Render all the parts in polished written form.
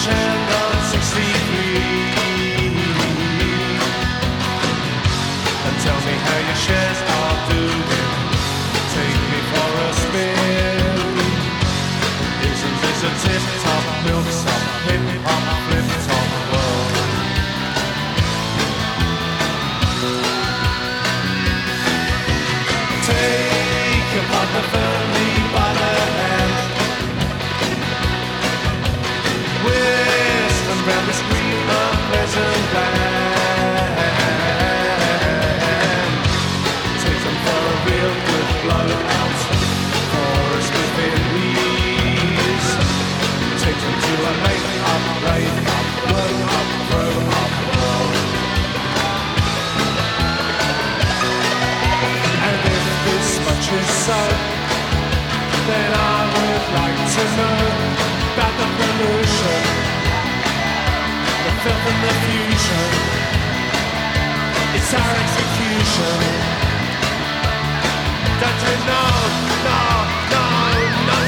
Shandon 63. And tell me how your shares are doing. Take me for a spin. Isn't this a tip-top, milk-top, hip-hop, flip-top world? Take your partner firmly by the hand. Whisk them round this green unpleasant land. Take them for a real good blowout, for a spiffing wheeze. Take them to a make-up, break-up, blow-up, throw-up world. And if this much is so, then I would like to know about the pollution, the filth and the fusion. It's our execution. Don't you know? No, no, no.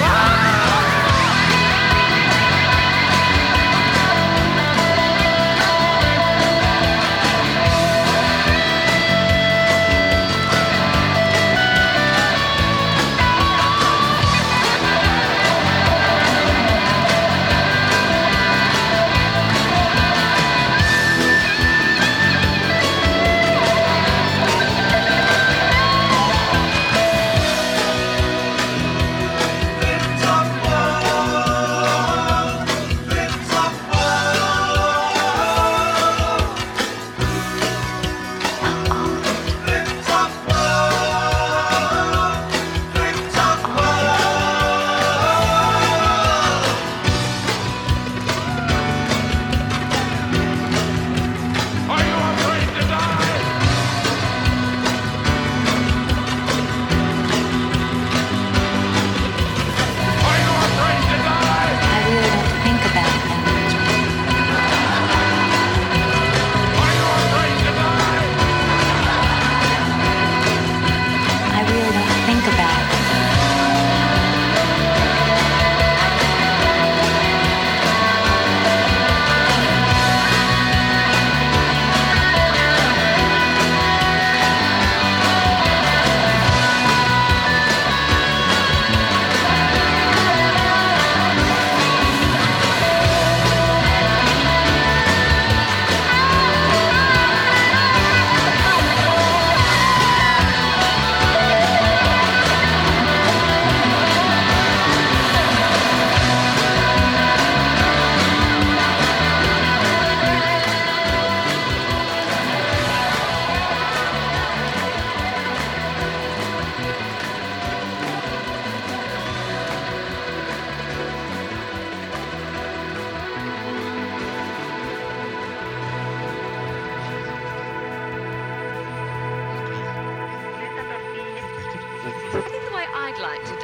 I'd like to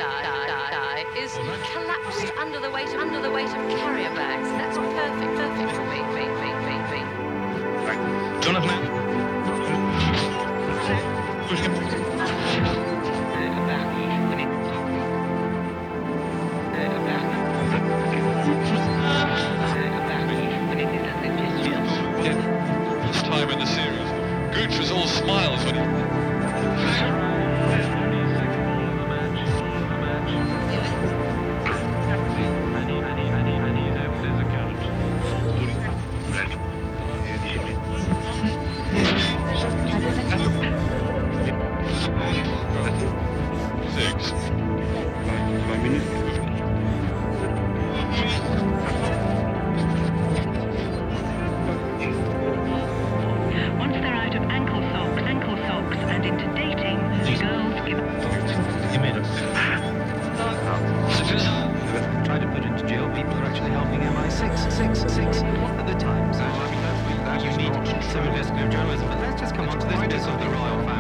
die is collapsed under the weight of carrier bags. That's perfect for me. Right. Jonathan. Push him. This time in the series, Gooch was all smiles when he. Investigative journalism, but let's just come on to this bit of the royal family.